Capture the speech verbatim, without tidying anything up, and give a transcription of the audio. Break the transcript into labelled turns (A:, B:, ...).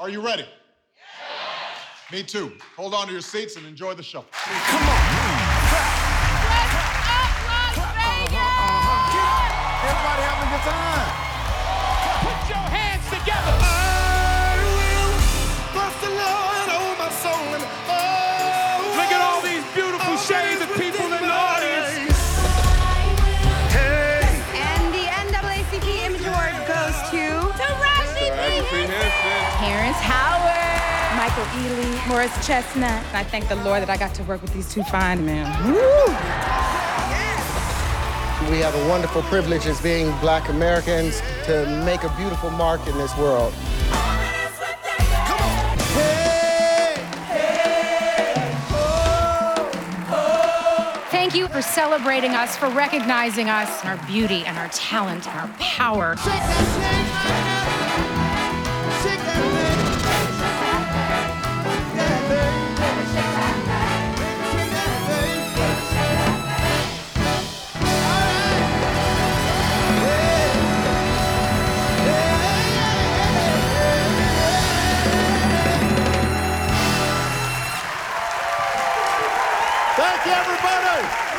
A: Are you ready? Yes. Me too. Hold on to your seats and enjoy the show.
B: Come on.
C: What's up, Las Vegas?
B: Everybody having a good time.
C: Put your hands together.
B: I will bless the Lord, oh my soul, and oh.
C: Look at all these beautiful shades of people in the audience.
B: Hey.
D: And the N double A C P Image Award goes to Taraji P. Henson, Terrence Howard, Michael Ealy, Morris Chestnut. I thank the Lord that I got to work with these two fine men. Woo!
E: We have a wonderful privilege as being Black Americans to make a beautiful mark in this world.
D: Thank you for celebrating us, for recognizing us, and our beauty and our talent and our power.
B: Thank you, everybody.